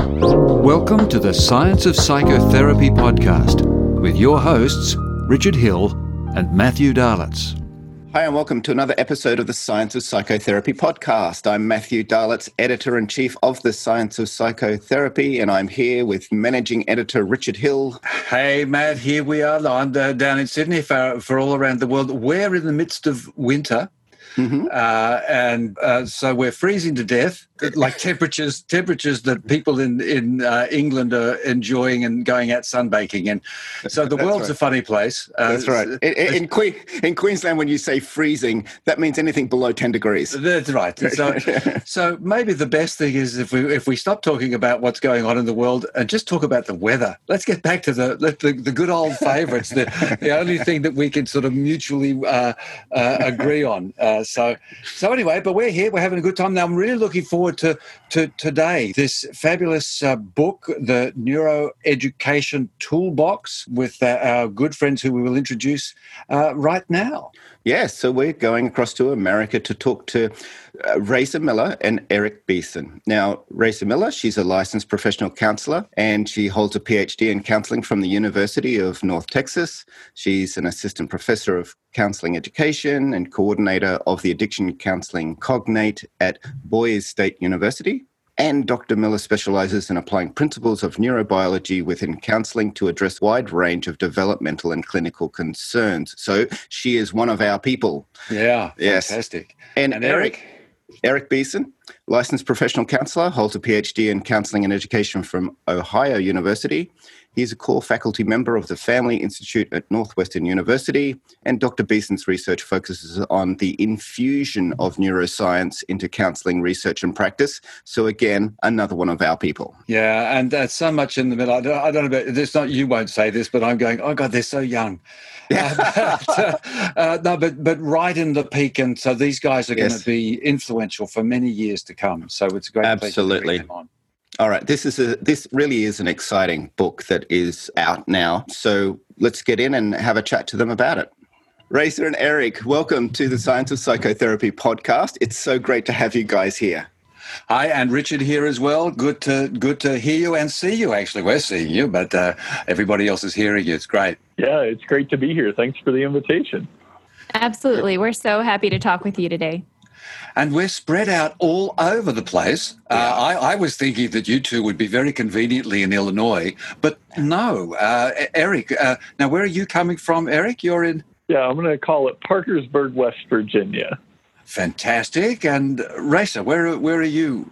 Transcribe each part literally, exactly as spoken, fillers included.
Welcome to the Science of Psychotherapy podcast with your hosts, Richard Hill and Matthew Darlitz. Hi, and welcome to another episode of the Science of Psychotherapy podcast. I'm Matthew Darlitz, editor-in-chief of the Science of Psychotherapy, and I'm here with managing editor Richard Hill. Hey, Matt, here we are I'm, uh, down in Sydney for, for all around the world. We're in the midst of winter. Mm-hmm. Uh, and uh, so we're freezing to death, like temperatures temperatures that people in, in uh, England are enjoying and going out sunbaking. And so the world's right. a funny place. Uh, That's right. In, in, que- in Queensland, when you say freezing, that means anything below ten degrees. That's right. So, so maybe the best thing is if we if we stop talking about what's going on in the world and just talk about the weather. Let's get back to the the, the good old favourites, the, the only thing that we can sort of mutually uh, uh, agree on. Uh, So, so anyway, but we're here. We're having a good time. Now, I'm really looking forward to, to today, this fabulous uh, book, the Neuroeducation Toolbox, with uh, our good friends who we will introduce uh, right now. Yes, so we're going across to America to talk to uh, Raisa Miller and Eric Beeson. Now, Raisa Miller, she's a licensed professional counselor, and she holds a P H D in counseling from the University of North Texas. She's an assistant professor of counseling education and coordinator of the addiction counseling cognate at Boise State University. And Doctor Miller specializes in applying principles of neurobiology within counseling to address a wide range of developmental and clinical concerns. So she is one of our people. Yeah, yes. Fantastic. And, and Eric, Eric, Eric Beeson, licensed professional counselor, holds a P H D in counseling and education from Ohio University. He's a core faculty member of the Family Institute at Northwestern University, and Doctor Beeson's research focuses on the infusion of neuroscience into counseling research and practice. So again, another one of our people. Yeah, and uh, so much in the middle. I don't, I don't know about this. Not you won't say this, but I'm going. Oh God, they're so young. uh, but, uh, uh, no, but but right in the peak, and so these guys are yes. going to be influential for many years to come. So it's a great absolutely. pleasure to bring them on. All right, this is a this really is an exciting book that is out now. So let's get in and have a chat to them about it. Raisa and Eric, welcome to the Science of Psychotherapy podcast. It's so great to have you guys here. Hi, and Richard here as well. Good to good to hear you and see you. Actually, we're seeing you, but uh, everybody else is hearing you. It's great. Yeah, it's great to be here. Thanks for the invitation. Absolutely. We're so happy to talk with you today. And we're spread out all over the place. Yeah. Uh, I, I was thinking that you two would be very conveniently in Illinois, but no. Uh, Eric, uh, now where are you coming from, Eric? You're in? Yeah, I'm going to call it Parkersburg, West Virginia. Fantastic. And Raisa, where, where are you?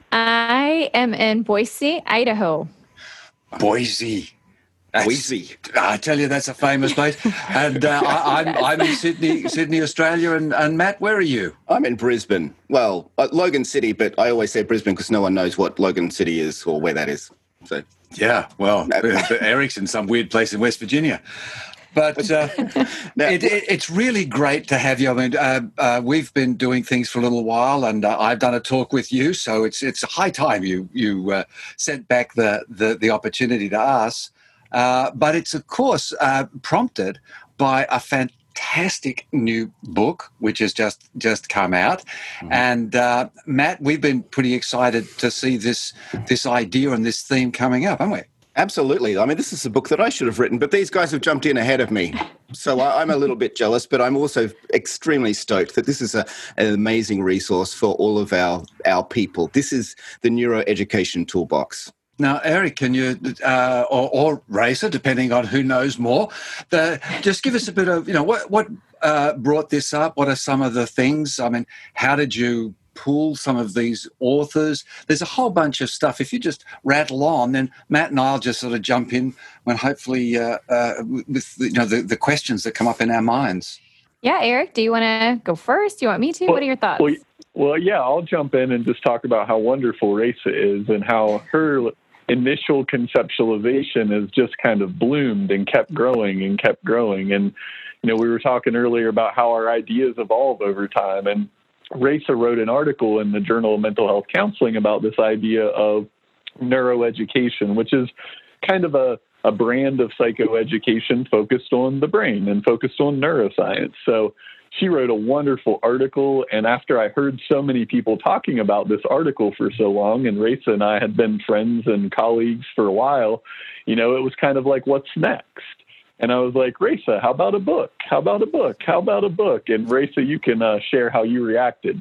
I am in Boise, Idaho. Boise. Boise. I tell you, that's a famous place. And uh, I, I'm I'm in Sydney, Sydney, Australia. And, and Matt, where are you? I'm in Brisbane. Well, uh, Logan City, but I always say Brisbane because no one knows what Logan City is or where that is. So yeah, well, Eric's in some weird place in West Virginia. But uh, now, it, it, it's really great to have you. I mean, uh, uh, we've been doing things for a little while, and uh, I've done a talk with you, so it's it's high time you you uh, sent back the, the the opportunity to us. Uh, but it's, of course, uh, prompted by a fantastic new book, which has just, just come out. Mm-hmm. And, uh, Matt, we've been pretty excited to see this this idea and this theme coming up, haven't we? Absolutely. I mean, this is a book that I should have written, but these guys have jumped in ahead of me. So I, I'm a little bit jealous, but I'm also extremely stoked that this is a, an amazing resource for all of our, our people. This is the Neuroeducation Toolbox. Now, Eric, can you, uh, or, or Raisa, depending on who knows more, the, just give us a bit of, you know, what, what uh, brought this up? What are some of the things? I mean, how did you pull some of these authors? There's a whole bunch of stuff. If you just rattle on, then Matt and I'll just sort of jump in when hopefully uh, uh, with, you know, the, the questions that come up in our minds. Yeah, Eric, do you want to go first? Do you want me to? Well, what are your thoughts? Well, well, yeah, I'll jump in and just talk about how wonderful Raisa is and how her initial conceptualization has just kind of bloomed and kept growing and kept growing. And, you know, we were talking earlier about how our ideas evolve over time. And Raisa wrote an article in the Journal of Mental Health Counseling about this idea of neuroeducation, which is kind of a, a brand of psychoeducation focused on the brain and focused on neuroscience. So she wrote a wonderful article. And after I heard so many people talking about this article for so long, and Raisa and I had been friends and colleagues for a while, you know, it was kind of like, what's next? And I was like, Raisa, how about a book? How about a book? How about a book? And Raisa, you can uh, share how you reacted.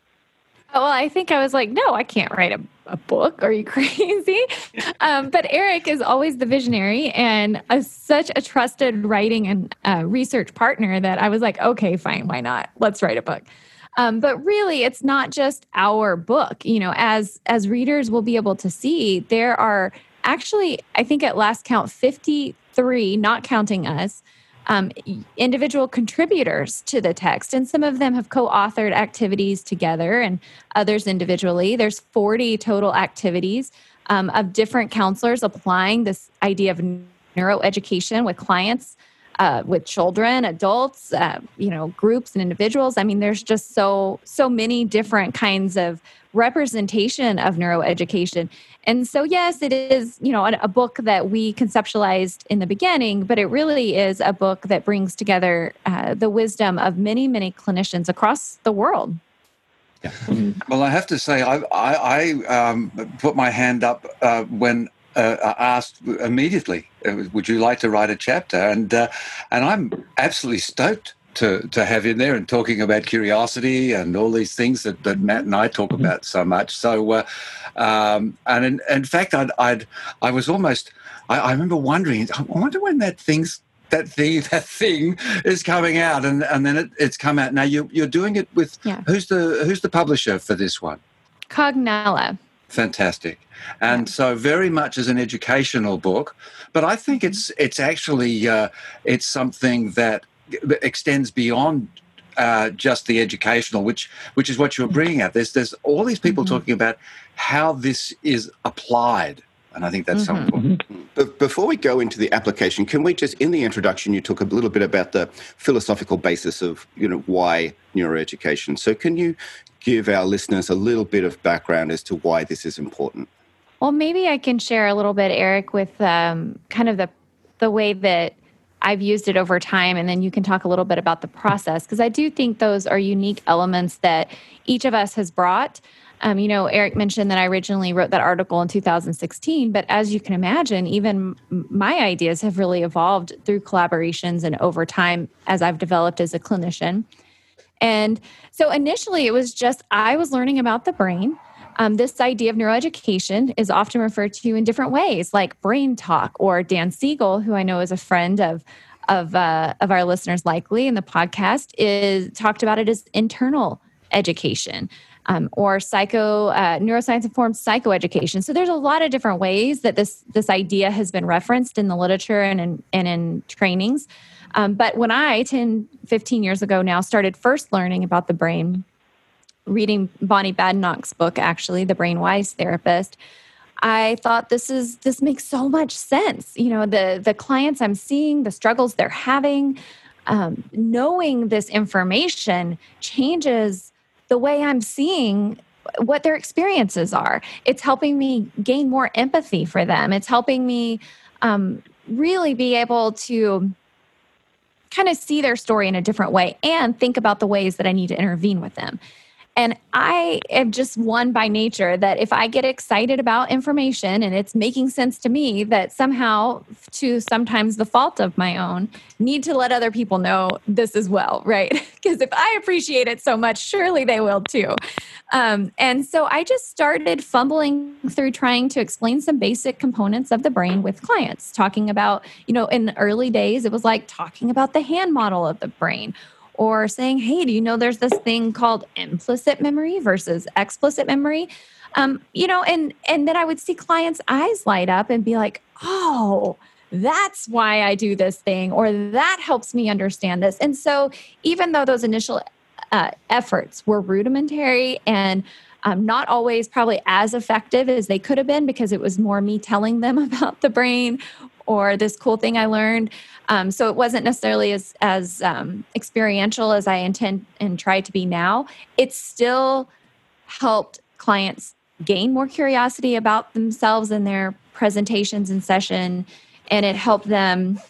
Oh, well, I think I was like, no, I can't write a, a book. Are you crazy? Um, but Eric is always the visionary and a, such a trusted writing and uh, research partner that I was like, okay, fine, why not? Let's write a book. Um, but really, it's not just our book. You know, as as readers will be able to see, there are actually, I think at last count, fifty-three, not counting us, Um, individual contributors to the text. And some of them have co-authored activities together and others individually. There's forty total activities um, of different counselors applying this idea of neuroeducation with clients, uh, with children, adults, uh, you know, groups and individuals. I mean, there's just so, so many different kinds of representation of neuroeducation. And so, yes, it is, you know, a, a book that we conceptualized in the beginning, but it really is a book that brings together uh, the wisdom of many, many clinicians across the world. Yeah. Well, I have to say, I, I, I um, put my hand up uh, when uh, asked immediately, uh, would you like to write a chapter? And uh, and I'm absolutely stoked to to have in there and talking about curiosity and all these things that, that Matt and I talk about so much. So, uh, um, and in, in fact, I'd, I'd I was almost I, I remember wondering, I wonder when that thing's that thing that thing is coming out, and, and then it, it's come out. Now you you're doing it with yeah. who's the who's the publisher for this one? Cognella. Fantastic. And yeah. so very much as an educational book, but I think it's it's actually uh, it's something that extends beyond uh, just the educational, which which is what you're bringing at. There's there's all these people mm-hmm. talking about how this is applied, and I think that's mm-hmm. so important. But before we go into the application, can we just, in the introduction, you talk a little bit about the philosophical basis of, you know, why neuroeducation. So can you give our listeners a little bit of background as to why this is important? Well, maybe I can share a little bit, Eric, with um, kind of the the way that I've used it over time, and then you can talk a little bit about the process, because I do think those are unique elements that each of us has brought. Um, you know, Eric mentioned that I originally wrote that article in two thousand sixteen, but as you can imagine, even my ideas have really evolved through collaborations and over time as I've developed as a clinician. And so initially it was just, I was learning about the brain. Um, this idea of neuroeducation is often referred to in different ways, like brain talk, or Dan Siegel, who I know is a friend of of uh, of our listeners likely in the podcast, is talked about it as internal education, um, or psycho uh, neuroscience informed psychoeducation. So there's a lot of different ways that this this idea has been referenced in the literature and in, and in trainings. Um, but when I, ten, fifteen years ago now, started first learning about the brain, reading Bonnie Badenoch's book, actually, The Brainwise Therapist, I thought this is this makes so much sense. You know, the the clients I'm seeing, the struggles they're having, um, knowing this information changes the way I'm seeing what their experiences are. It's helping me gain more empathy for them. It's helping me um, really be able to kind of see their story in a different way and think about the ways that I need to intervene with them. And I am just one by nature that if I get excited about information and it's making sense to me, that somehow, to sometimes the fault of my own, need to let other people know this as well, right? Because if I appreciate it so much, surely they will too. Um, and so I just started fumbling through trying to explain some basic components of the brain with clients, talking about, you know, in the early days, it was like talking about the hand model of the brain, or saying, hey, do you know there's this thing called implicit memory versus explicit memory? Um, you know, and and then I would see clients' eyes light up and be like, oh, that's why I do this thing, or that helps me understand this. And so even though those initial uh, efforts were rudimentary and um, not always probably as effective as they could have been, because it was more me telling them about the brain or this cool thing I learned. Um, so it wasn't necessarily as, as um, experiential as I intend and try to be now. It still helped clients gain more curiosity about themselves and their presentations and session. And it helped them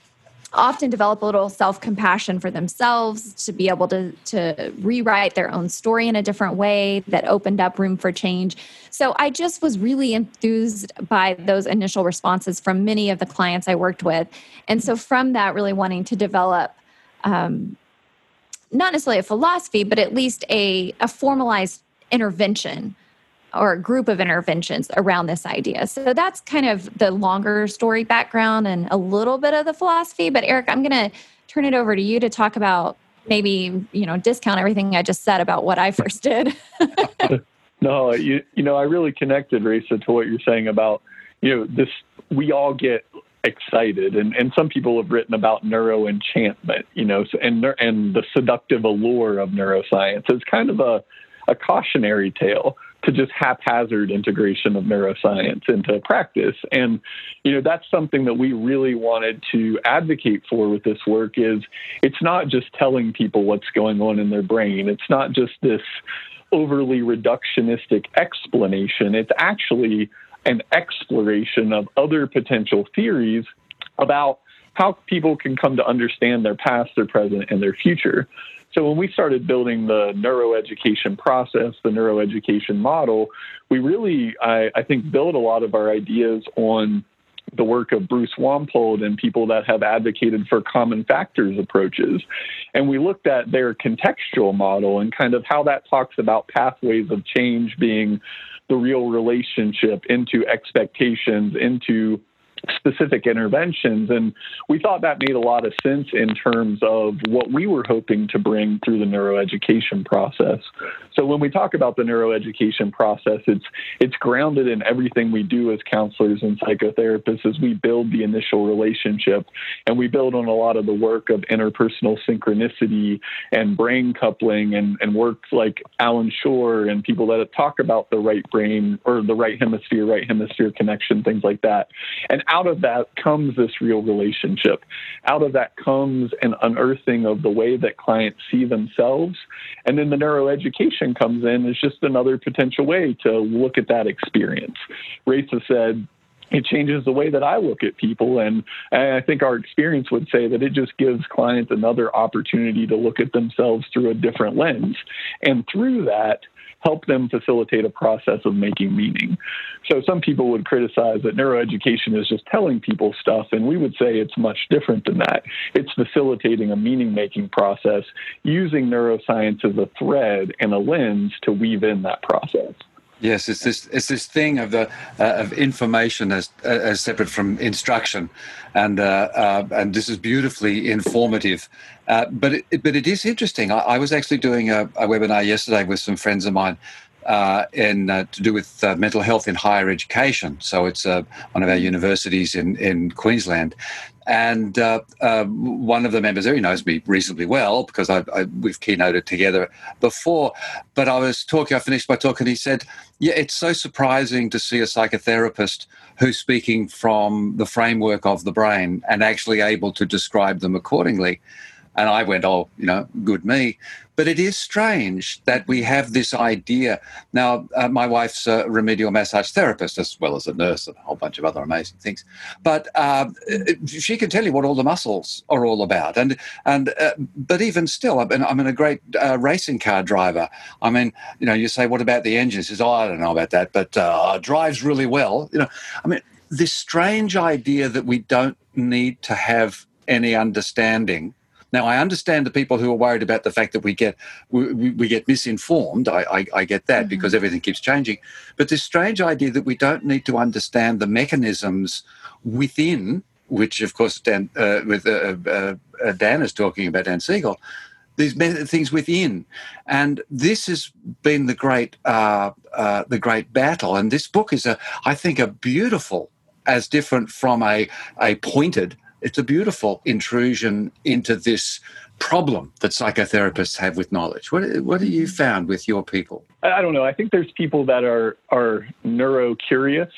often develop a little self-compassion for themselves to be able to, to rewrite their own story in a different way that opened up room for change. So I just was really enthused by those initial responses from many of the clients I worked with. And so from that, really wanting to develop um, not necessarily a philosophy, but at least a, a formalized intervention or a group of interventions around this idea. So that's kind of the longer story background and a little bit of the philosophy. But Eric, I'm going to turn it over to you to talk about maybe, you know, discount everything I just said about what I first did. No, you, you know, I really connected, Raisa, to what you're saying about, you know, this, we all get excited, and, and some people have written about neuroenchantment, you know, and, and the seductive allure of neuroscience. It's kind of a, a cautionary tale to just haphazard integration of neuroscience into practice. And, you know, that's something that we really wanted to advocate for with this work is it's not just telling people what's going on in their brain. It's not just this overly reductionistic explanation. It's actually an exploration of other potential theories about how people can come to understand their past, their present, and their future. So when we started building the neuroeducation process, the neuroeducation model, we really, I, I think, built a lot of our ideas on the work of Bruce Wampold and people that have advocated for common factors approaches. And we looked at their contextual model and kind of how that talks about pathways of change being the real relationship into expectations, into specific interventions. And we thought that made a lot of sense in terms of what we were hoping to bring through the neuroeducation process. So when we talk about the neuroeducation process, it's it's grounded in everything we do as counselors and psychotherapists as we build the initial relationship. And we build on a lot of the work of interpersonal synchronicity and brain coupling and, and work like Alan Shore and people that talk about the right brain or the right hemisphere, right hemisphere connection, things like that. And out of that comes this real relationship. Out of that comes an unearthing of the way that clients see themselves. And then the neuroeducation comes in as just another potential way to look at that experience. Raisa said, it changes the way that I look at people. And, and I think our experience would say that it just gives clients another opportunity to look at themselves through a different lens. And through that, help them facilitate a process of making meaning. So some people would criticize that neuroeducation is just telling people stuff, and we would say it's much different than that. It's facilitating a meaning-making process using neuroscience as a thread and a lens to weave in that process. Yes, it's this it's this thing of the uh, of information as uh, as separate from instruction, and uh, uh, and this is beautifully informative. Uh, but it, but it is interesting. I, I was actually doing a, a webinar yesterday with some friends of mine uh, in uh, to do with uh, mental health in higher education. So it's uh, one of our universities in in Queensland. And uh, uh, one of the members there, he knows me reasonably well because I, I, we've keynoted together before. But I was talking, I finished my talk, and he said, yeah, it's so surprising to see a psychotherapist who's speaking from the framework of the brain and actually able to describe them accordingly. And I went, oh, you know, good me. But it is strange that we have this idea. Now, uh, my wife's a remedial massage therapist as well as a nurse and a whole bunch of other amazing things. But uh, she can tell you what all the muscles are all about. And and uh, but even still, I'm, I'm a great uh, racing car driver. I mean, you know, you say, what about the engine? She says, oh, I don't know about that, but uh, drives really well. You know, I mean, this strange idea that we don't need to have any understanding. Now, I understand the people who are worried about the fact that we get we, we get misinformed. I, I, I get that mm-hmm. because everything keeps changing. But this strange idea that we don't need to understand the mechanisms within, which, of course, Dan, uh, with uh, uh, uh, Dan is talking about, Dan Siegel, these things within. And this has been the great uh, uh, the great battle. And this book is, a, I think, a beautiful, as different from a, a pointed, it's a beautiful intrusion into this problem that psychotherapists have with knowledge. What what have you found with your people? I don't know. I think there's people that are are neuro-curious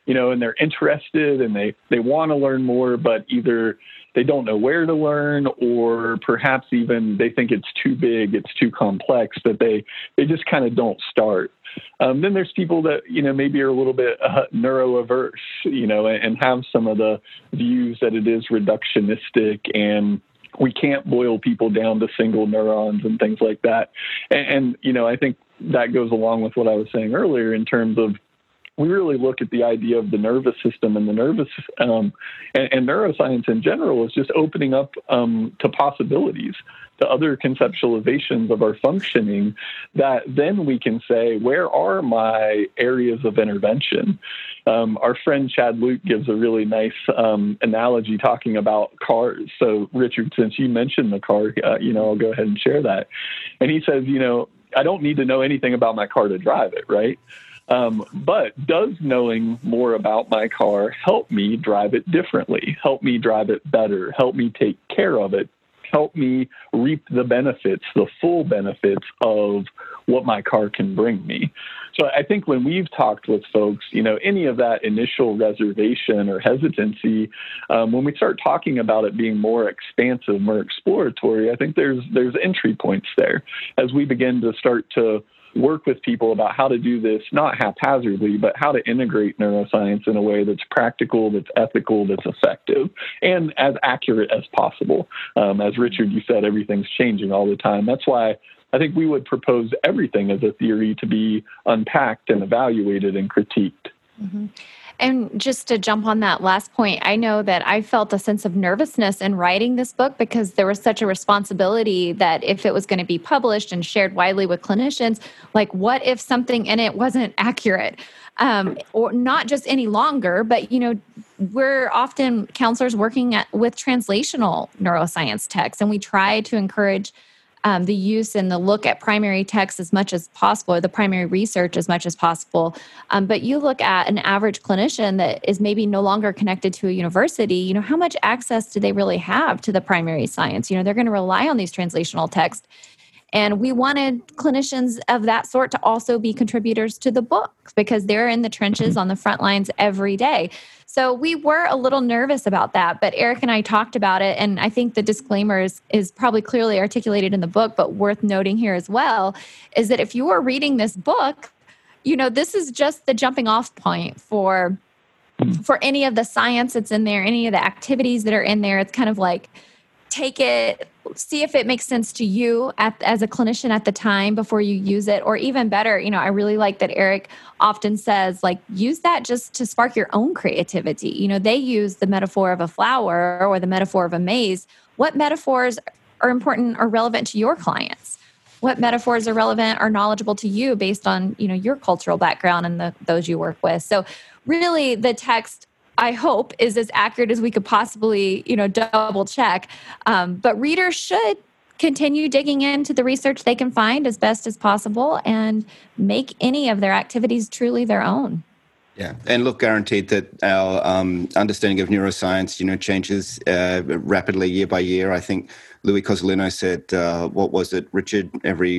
you know, and they're interested and they, they want to learn more, but either they don't know where to learn, or perhaps even they think it's too big, it's too complex, that they, they just kind of don't start. Um, then there's people that, you know, maybe are a little bit uh, neuroaverse, you know, and, and have some of the views that it is reductionistic and we can't boil people down to single neurons and things like that. And, and, you know, I think that goes along with what I was saying earlier in terms of we really look at the idea of the nervous system and the nervous um, and, and neuroscience in general is just opening up um, to possibilities, to other conceptualizations of our functioning, that then we can say, where are my areas of intervention? Um, our friend Chad Luke gives a really nice um, analogy talking about cars. So, Richard, since you mentioned the car, uh, you know, I'll go ahead and share that. And he says, you know, I don't need to know anything about my car to drive it, right? Um, but does knowing more about my car help me drive it differently, help me drive it better, help me take care of it, help me reap the benefits, the full benefits of what my car can bring me? So I think when we've talked with folks, you know, any of that initial reservation or hesitancy, um, when we start talking about it being more expansive, more exploratory, I think there's there's entry points there as we begin to start to work with people about how to do this, not haphazardly, but how to integrate neuroscience in a way that's practical, that's ethical, that's effective, and as accurate as possible. Um, as Richard, you said, everything's changing all the time. That's why I think we would propose everything as a theory to be unpacked and evaluated and critiqued. Mm-hmm. And just to jump on that last point, I know that I felt a sense of nervousness in writing this book because there was such a responsibility that if it was going to be published and shared widely with clinicians, like what if something in it wasn't accurate? Um, or not just any longer, but, you know, we're often counselors working at, with translational neuroscience texts, and we try to encourage Um, the use and the look at primary text as much as possible, or the primary research as much as possible. Um, but you look at an average clinician that is maybe no longer connected to a university, you know, how much access do they really have to the primary science? You know, they're going to rely on these translational texts. And we wanted clinicians of that sort to also be contributors to the books because they're in the trenches on the front lines every day. So we were a little nervous about that, but Eric and I talked about it, and I think the disclaimer is, is probably clearly articulated in the book, but worth noting here as well, is that if you are reading this book, you know, this is just the jumping off point for, for any of the science that's in there, any of the activities that are in there. It's kind of like, take it, see if it makes sense to you at, as a clinician at the time before you use it. Or even better, you know, I really like that Eric often says, like, use that just to spark your own creativity. You know, they use the metaphor of a flower or the metaphor of a maze. What metaphors are important or relevant to your clients? What metaphors are relevant or knowledgeable to you based on, you know, your cultural background and the, those you work with? So really the text, I hope, is as accurate as we could possibly, you know, double check. Um, but readers should continue digging into the research they can find as best as possible and make any of their activities truly their own. Yeah, and look, guaranteed that our um, understanding of neuroscience, you know, changes uh, rapidly year by year. I think Louis Cozolino said, uh, what was it, Richard, every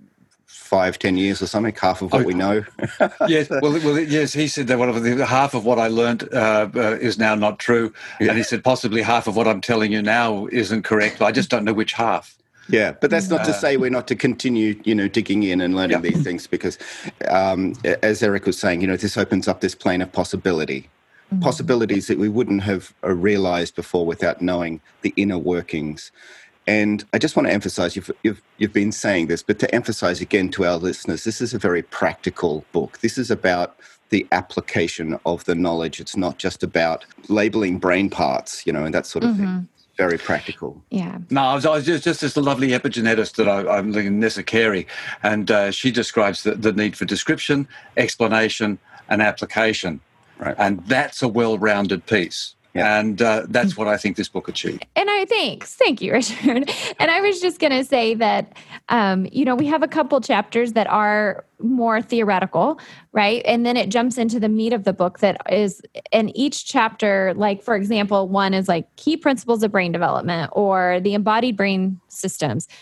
five, ten years or something, half of what oh, we know. yes, well, well, yes, he said that one of the, half of what I learned uh, uh, is now not true, yeah. And he said possibly half of what I'm telling you now isn't correct. I just don't know which half. Yeah, but that's not uh, to say we're not to continue, you know, digging in and learning yeah. these things because, um, as Eric was saying, you know, this opens up this plane of possibility, mm-hmm. possibilities that we wouldn't have uh, realized before without knowing the inner workings. And I just want to emphasize, you've, you've, you've been saying this, but to emphasize again to our listeners, this is a very practical book. This is about the application of the knowledge. It's not just about labeling brain parts, you know, and that sort of mm-hmm. thing. Very practical. Yeah. No, I was, I was just, just this lovely epigenetist that I, I'm looking, Nessa Carey, and uh, she describes the, the need for description, explanation, and application. Right. And that's a well-rounded piece. Yeah. And uh, that's what I think this book achieved. And I thanks. Thank you, Richard. And I was just going to say that, um, you know, we have a couple chapters that are more theoretical, right? And then it jumps into the meat of the book that is, in each chapter, like, for example, one is like key principles of brain development or the embodied brain systems.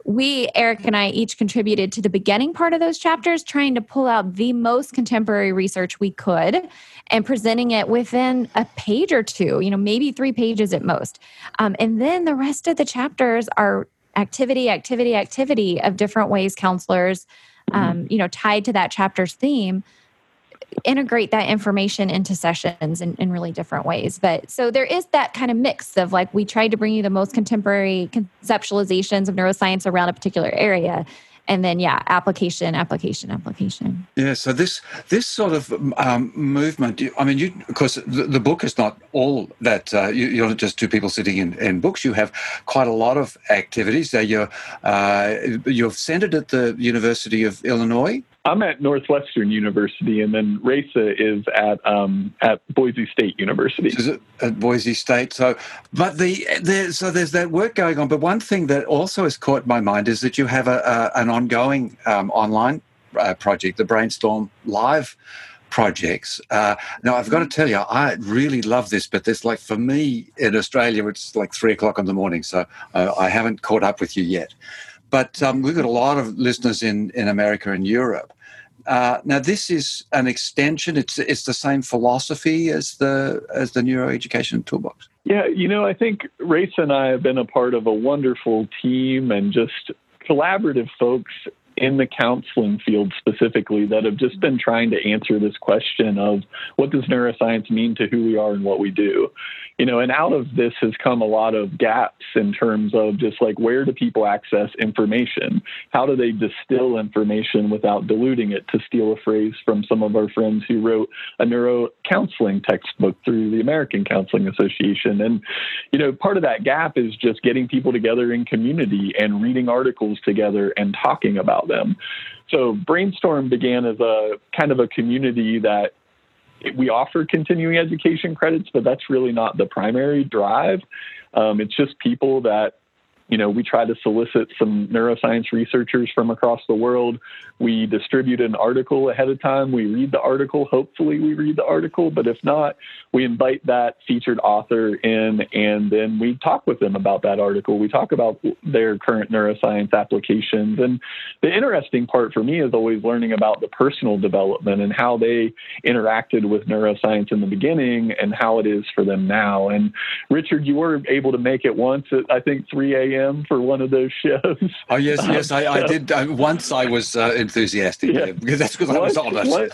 we, Eric and I, each contributed to the beginning part of those chapters, trying to pull out the most contemporary research we could and presenting it within a page or two, you know, maybe three pages at most. Um, and then the rest of the chapters are activity, activity, activity of different ways counselors, um, you know, tied to that chapter's theme, integrate that information into sessions in, in really different ways. But so there is that kind of mix of like, we tried to bring you the most contemporary conceptualizations of neuroscience around a particular area. And then, yeah, application, application, application. Yeah, so this this sort of um, movement, I mean, you, of course, the, the book is not all that, uh, you, you're not just two people sitting in, in books. You have quite a lot of activities. Uh, you're, uh, you're centered at the University of Illinois. I'm at Northwestern University, and then Raisa is at um, at Boise State University. Is it at Boise State? So, but the there, so there's that work going on. But one thing that also has caught my mind is that you have a, a an ongoing um, online uh, project, the Brainstorm Live projects. Uh, now, I've got to tell you, I really love this, but this, like, for me in Australia, it's like three o'clock in the morning, so uh, I haven't caught up with you yet. But um, we've got a lot of listeners in, in America and Europe. Uh, now, this is an extension. It's it's the same philosophy as the as the Neuroeducation Toolbox. Yeah, you know, I think Race and I have been a part of a wonderful team and just collaborative folks in the counseling field specifically that have just been trying to answer this question of what does neuroscience mean to who we are and what we do. You know, and out of this has come a lot of gaps in terms of just like, where do people access information? How do they distill information without diluting it, to steal a phrase from some of our friends who wrote a neuro counseling textbook through the American Counseling Association. And, you know, part of that gap is just getting people together in community and reading articles together and talking about them. So Brainstorm began as a kind of a community that we offer continuing education credits, but that's really not the primary drive. Um, it's just people that, you know, we try to solicit some neuroscience researchers from across the world. We distribute an article ahead of time. We read the article. Hopefully we read the article, but if not, we invite that featured author in, and then we talk with them about that article. We talk about their current neuroscience applications. And the interesting part for me is always learning about the personal development and how they interacted with neuroscience in the beginning and how it is for them now. And Richard, you were able to make it once at, I think, three a.m. for one of those shows. Oh, yes, yes, I, I did. I, once I was uh, enthusiastic, yeah. because that's because I was on it.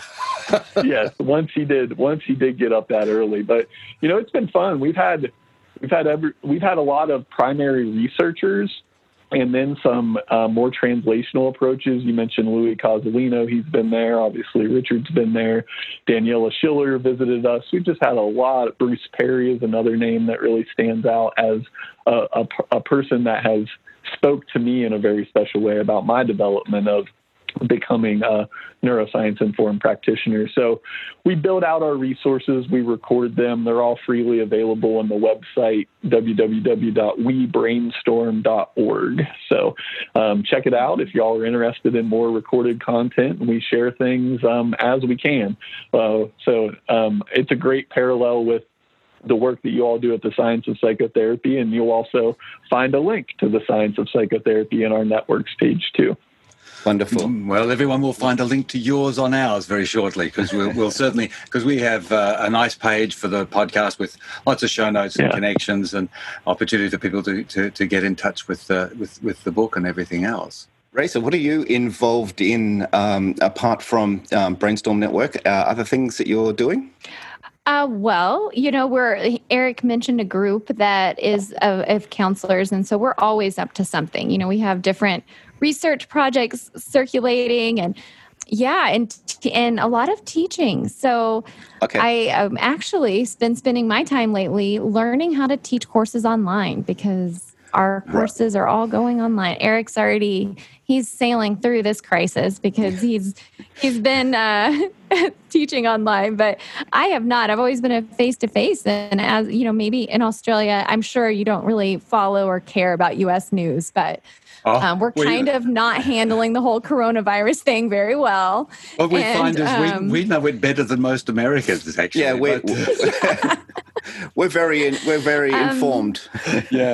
Yes, once he did, once he did get up that early. But, you know, it's been fun. We've had, we've had, every, we've had a lot of primary researchers and then some uh, more translational approaches. You mentioned Louis Cozolino. He's been there. Obviously, Richard's been there. Daniela Schiller visited us. We've just had a lot. Bruce Perry is another name that really stands out as a, a, a person that has spoke to me in a very special way about my development of becoming a neuroscience-informed practitioner. So we build out our resources. We record them. They're all freely available on the website, w w w dot we brainstorm dot org. So um, check it out if y'all are interested in more recorded content. We share things um, as we can. Uh, so um, it's a great parallel with the work that you all do at the Science of Psychotherapy, and you'll also find a link to the Science of Psychotherapy in our networks page too. Wonderful. Well, everyone will find a link to yours on ours very shortly, because we'll, we'll certainly, because we have uh, a nice page for the podcast with lots of show notes and yeah. connections and opportunity for people to, to, to get in touch with, uh, with with the book and everything else. Raisa, what are you involved in um, apart from um, Brainstorm Network? Uh, other things that you're doing? Uh, well, you know, we're, Eric mentioned a group that is of, of counselors, and so we're always up to something. You know, we have different research projects circulating, and yeah, and and a lot of teaching. So okay. I um, actually been spending my time lately learning how to teach courses online, because our courses are all going online. Eric's already, he's sailing through this crisis because he's he's been uh, teaching online, but I have not. I've always been a face-to-face. And as you know, maybe in Australia, I'm sure you don't really follow or care about U S news, but oh, um, we're well, kind yeah. of not handling the whole coronavirus thing very well. What we and, find is um, we, we know it better than most Americans, actually. Yeah, we're, we're very, we're very um, informed. Yeah.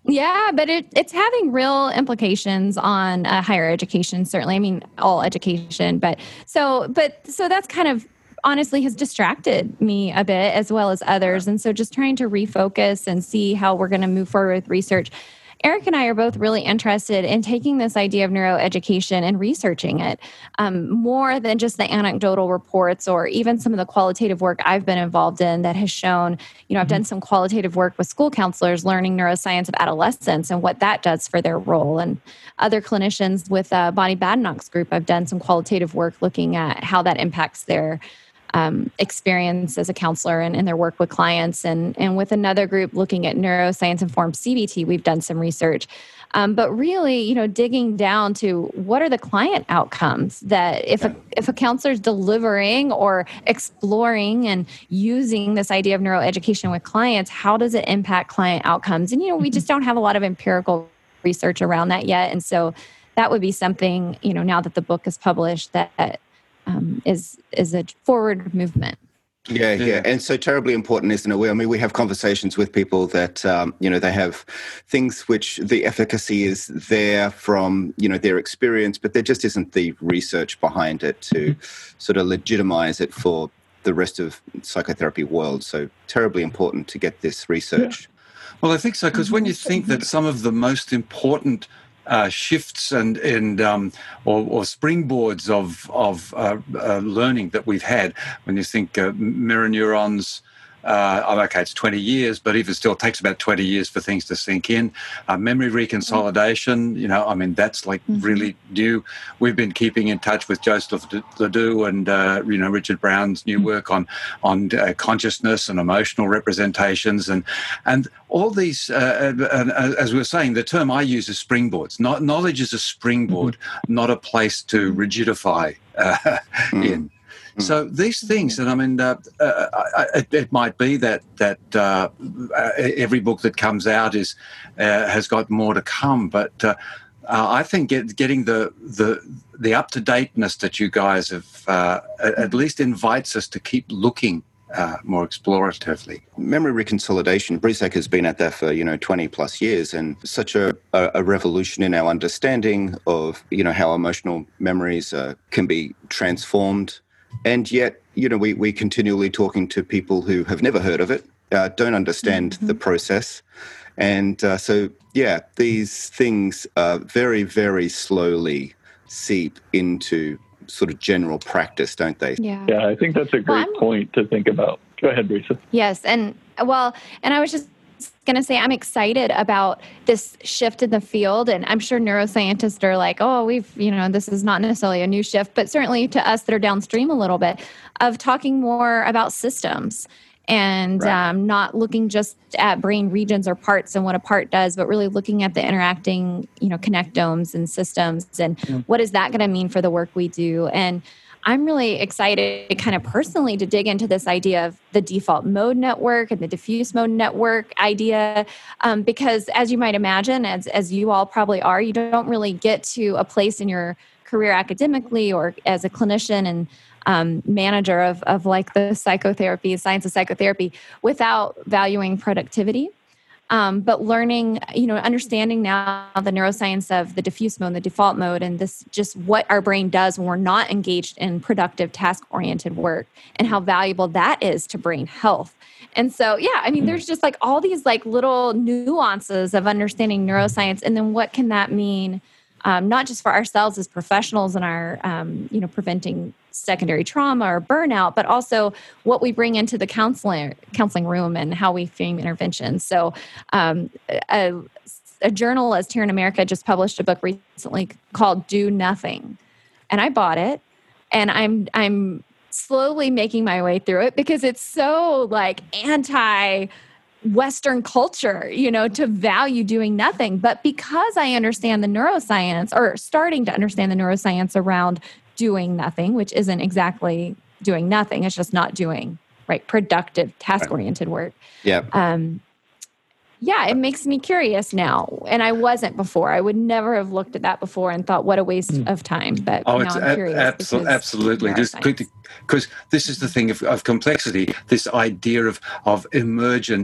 Yeah, but it, it's having real implications on uh, higher education, certainly. I mean, all education, but so, but so that's kind of honestly has distracted me a bit as well as others. And so just trying to refocus and see how we're going to move forward with research. Eric and I are both really interested in taking this idea of neuroeducation and researching it um, more than just the anecdotal reports or even some of the qualitative work I've been involved in that has shown, you know, I've done some qualitative work with school counselors learning neuroscience of adolescence and what that does for their role. And other clinicians with uh, Bonnie Badenoch's group, I've done some qualitative work looking at how that impacts their Um, experience as a counselor and, and their work with clients. And, and with another group looking at neuroscience-informed C B T, we've done some research. Um, but really, you know, digging down to what are the client outcomes that if a, if a counselor is delivering or exploring and using this idea of neuroeducation with clients, how does it impact client outcomes? And, you know, we just don't have a lot of empirical research around that yet. And so that would be something, you know, now that the book is published, that Um, is is a forward movement. Yeah, yeah, and so terribly important, isn't it? We, I mean, we have conversations with people that um, you know they have things which the efficacy is there from you know their experience, but there just isn't the research behind it to mm-hmm. sort of legitimize it for the rest of psychotherapy world. So terribly important to get this research. Yeah. Well, I think so because when you think that some of the most important Uh, shifts and and um, or, or springboards of of uh, uh, learning that we've had. When you think uh, mirror neurons, uh, okay, it's twenty years, but even still, it takes about twenty years for things to sink in. Uh, memory reconsolidation, you know, I mean, that's like mm-hmm. really new. We've been keeping in touch with Joseph Ledoux and uh, you know Richard Brown's new work on on uh, consciousness and emotional representations and and. All these, uh, uh, as we were saying, the term I use is springboards. Not, knowledge is a springboard, mm-hmm. not a place to rigidify uh, mm-hmm. in. Mm-hmm. So these things, and I mean, uh, uh, it, it might be that that uh, every book that comes out is uh, has got more to come, but uh, uh, I think get, getting the the the up to dateness that you guys have uh, at least invites us to keep looking. Uh, more exploratively. Memory reconsolidation, Brisak has been at that for, you know, twenty plus years and such a, a, a revolution in our understanding of, you know, how emotional memories uh, can be transformed. And yet, you know, we, we continually talking to people who have never heard of it, uh, don't understand mm-hmm. the process. And uh, so, yeah, these things uh, very, very slowly seep into sort of general practice, don't they? Yeah, yeah I think that's a great well, point to think about. Go ahead, Brisa. Yes, and well, and I was just going to say I'm excited about this shift in the field, and I'm sure neuroscientists are like, oh, we've, you know, this is not necessarily a new shift, but certainly to us that are downstream a little bit, of talking more about systems. And right. um, not looking just at brain regions or parts and what a part does, but really looking at the interacting, you know, connectomes and systems and mm. what is that going to mean for the work we do. And I'm really excited kind of personally to dig into this idea of the default mode network and the diffuse mode network idea, um, because as you might imagine, as, as you all probably are, you don't really get to a place in your career academically or as a clinician and Um, manager of, of like the psychotherapy, science of psychotherapy, without valuing productivity. Um, but learning, you know, understanding now the neuroscience of the diffuse mode, the default mode, and this just what our brain does when we're not engaged in productive task-oriented work and how valuable that is to brain health. And so, yeah, I mean, there's just like all these like little nuances of understanding neuroscience. And then what can that mean, um, not just for ourselves as professionals and our, um, you know, preventing secondary trauma or burnout, but also what we bring into the counseling counseling room and how we frame interventions. So um, a, a journalist here in America just published a book recently called Do Nothing. And I bought it and I'm I'm slowly making my way through it because it's so like anti Western culture, you know, to value doing nothing. But because I understand the neuroscience or starting to understand the neuroscience around doing nothing, which isn't exactly doing nothing. It's just not doing, right, productive, task-oriented work. Yeah. Um, yeah, it makes me curious now. And I wasn't before. I would never have looked at that before and thought, what a waste mm. of time. But oh, now it's I'm curious. Ab- absolutely. absolutely. Just because this is the thing of, of complexity, this idea of, of emergent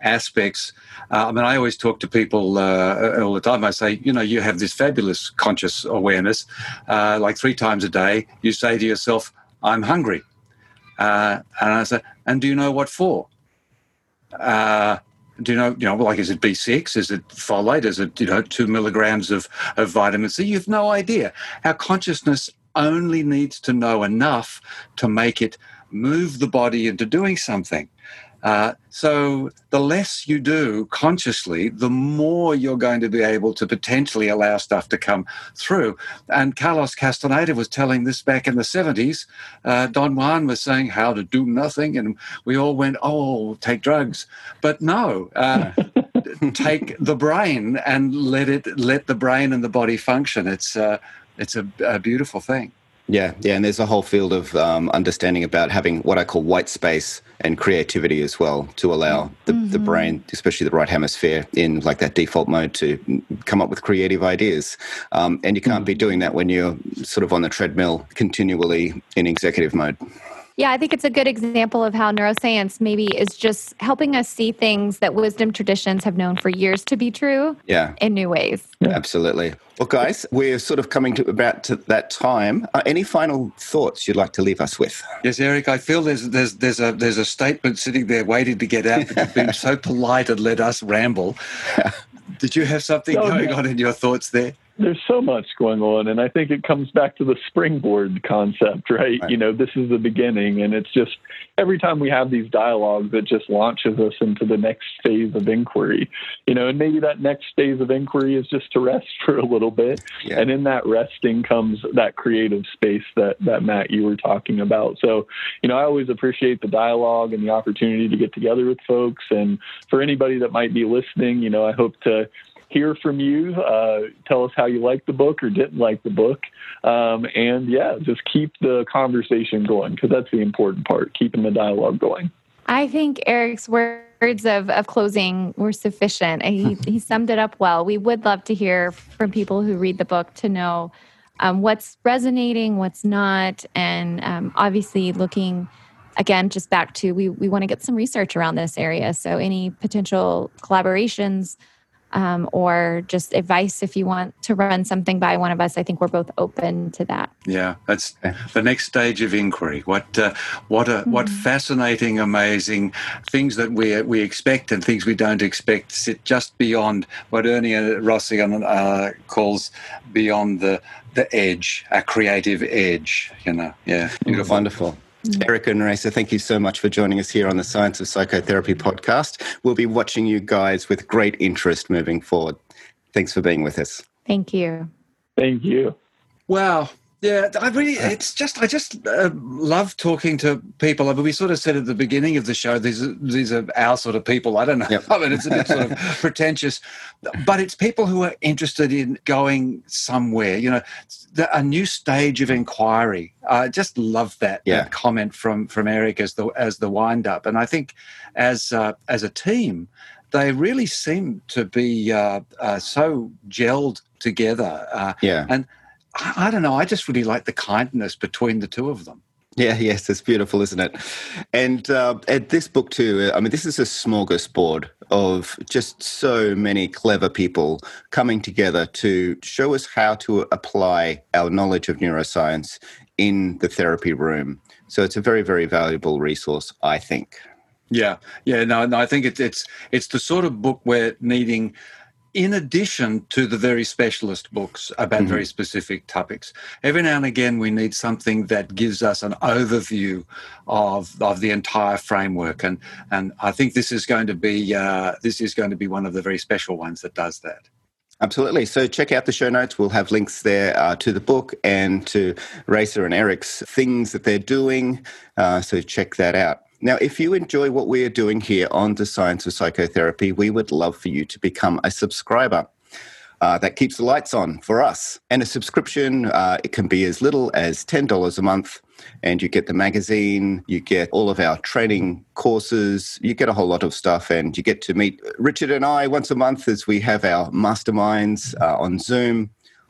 aspects. Uh, I mean, I always talk to people uh, all the time. I say, you know, you have this fabulous conscious awareness, uh, like three times a day. You say to yourself, I'm hungry. Uh, and I say, and do you know what for? Uh, do you know, you know, like, is it B six? Is it folate? Is it, you know, two milligrams of, of vitamin C? You have no idea. Our consciousness only needs to know enough to make it move the body into doing something. Uh, so the less you do consciously, the more you're going to be able to potentially allow stuff to come through. And Carlos Castaneda was telling this back in the seventies. Uh, Don Juan was saying how to do nothing, and we all went, oh, take drugs. But no, uh, take the brain and let it let the brain and the body function. It's uh, it's a, a beautiful thing. Yeah, yeah, and there's a whole field of um, understanding about having what I call white space and creativity as well, to allow the, mm-hmm. the brain, especially the right hemisphere, in like that default mode to come up with creative ideas. Um, and you can't mm-hmm. be doing that when you're sort of on the treadmill continually in executive mode. Yeah, I think it's a good example of how neuroscience maybe is just helping us see things that wisdom traditions have known for years to be true yeah. in new ways. Yeah. Absolutely. Well, guys, we're sort of coming to about to that time. Uh, any final thoughts you'd like to leave us with? Yes, Eric, I feel there's there's there's a there's a statement sitting there waiting to get out, but you've been so polite and let us ramble. Did you have something no, going no. on in your thoughts there? There's so much going on, and I think it comes back to the springboard concept, right? right? You know, this is the beginning, and it's just every time we have these dialogues, it just launches us into the next phase of inquiry, you know, and maybe that next phase of inquiry is just to rest for a little bit. Yeah. And in that resting comes that creative space that, that Matt, you were talking about. So, you know, I always appreciate the dialogue and the opportunity to get together with folks. And for anybody that might be listening, you know, I hope to hear from you. Uh, tell us how you liked the book or didn't like the book. Um, and yeah, just keep the conversation going, because that's the important part, keeping the dialogue going. I think Eric's words of, of closing were sufficient. He, he summed it up well. We would love to hear from people who read the book to know um, what's resonating, what's not, and um, obviously looking, again, just back to, we, we want to get some research around this area. So any potential collaborations Um, or just advice if you want to run something by one of us, I think we're both open to that. Yeah, that's the next stage of inquiry. What uh, what a, mm-hmm. what fascinating, amazing things that we we expect and things we don't expect sit just beyond what Ernie Rossi uh, calls beyond the the edge, a creative edge. You know, yeah, beautiful, wonderful. Eric and Raisa, thank you so much for joining us here on the Science of Psychotherapy podcast. We'll be watching you guys with great interest moving forward. Thanks for being with us. Thank you. Thank you. Wow. Yeah, I really, it's just, I just uh, love talking to people. I mean, we sort of said at the beginning of the show, these are, these are our sort of people. I don't know. Yep. I mean, it's a bit sort of pretentious, but it's people who are interested in going somewhere, you know, the, a new stage of inquiry. I just love that, yeah. that comment from, from Eric as the, as the wind up. And I think as, uh, as a team, they really seem to be uh, uh, so gelled together. Uh, yeah. And, I don't know. I just really like the kindness between the two of them. Yeah, yes, it's beautiful, isn't it? And uh, at this book too, I mean, this is a smorgasbord of just so many clever people coming together to show us how to apply our knowledge of neuroscience in the therapy room. So it's a very, very valuable resource, I think. Yeah, yeah. No, no. I think it's it's it's the sort of book we're needing, in addition to the very specialist books about mm-hmm. very specific topics. Every now and again, we need something that gives us an overview of of the entire framework, and and I think this is going to be uh, this is going to be one of the very special ones that does that. Absolutely. So check out the show notes. We'll have links there uh, to the book and to Raisa and Eric's things that they're doing. Uh, so check that out. Now, if you enjoy what we are doing here on The Science of Psychotherapy, we would love for you to become a subscriber. Uh, that keeps the lights on for us. And a subscription, uh, it can be as little as ten dollars a month, and you get the magazine, you get all of our training courses, you get a whole lot of stuff, and you get to meet Richard and I once a month as we have our masterminds uh, on Zoom.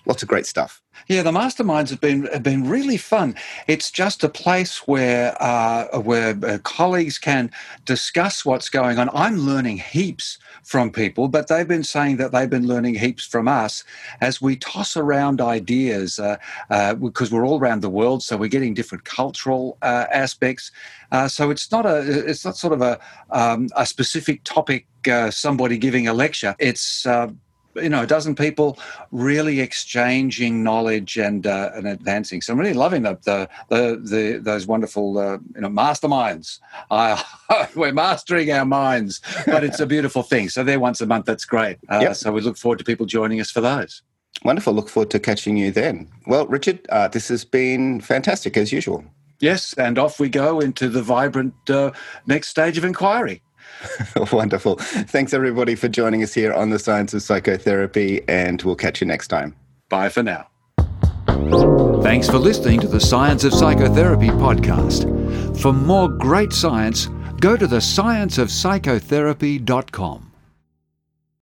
lots of great stuff. Yeah, the masterminds have been have been really fun. It's just a place where uh, where uh, colleagues can discuss what's going on. I'm learning heaps from people, but they've been saying that they've been learning heaps from us as we toss around ideas uh, uh, because we're all around the world, so we're getting different cultural uh, aspects. Uh, so it's not a it's not sort of a um, a specific topic. Uh, somebody giving a lecture. It's uh, you know, a dozen people really exchanging knowledge and uh, and advancing. So I'm really loving the the, the, the those wonderful uh, you know masterminds. Uh, we're mastering our minds, but it's a beautiful thing. So they're once a month. That's great. Uh, yep. So we look forward to people joining us for those. Wonderful. Look forward to catching you then. Well, Richard, uh, this has been fantastic as usual. Yes, and off we go into the vibrant uh, next stage of inquiry. Wonderful. Thanks, everybody, for joining us here on The Science of Psychotherapy, and we'll catch you next time. Bye for now. Thanks for listening to the Science of Psychotherapy podcast. For more great science, go to the science of psychotherapy dot com.